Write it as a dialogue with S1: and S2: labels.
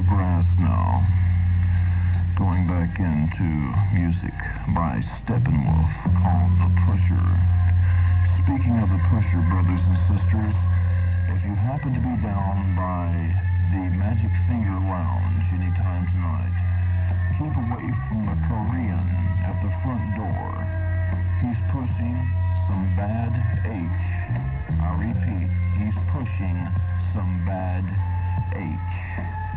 S1: brass now. Going back into music by Steppenwolf called The Pusher. Speaking of The Pusher, brothers and sisters, if you happen to be down by the Magic Finger Lounge anytime tonight, keep away from the Korean at the front door. He's pushing some bad H. I repeat, he's pushing some bad H.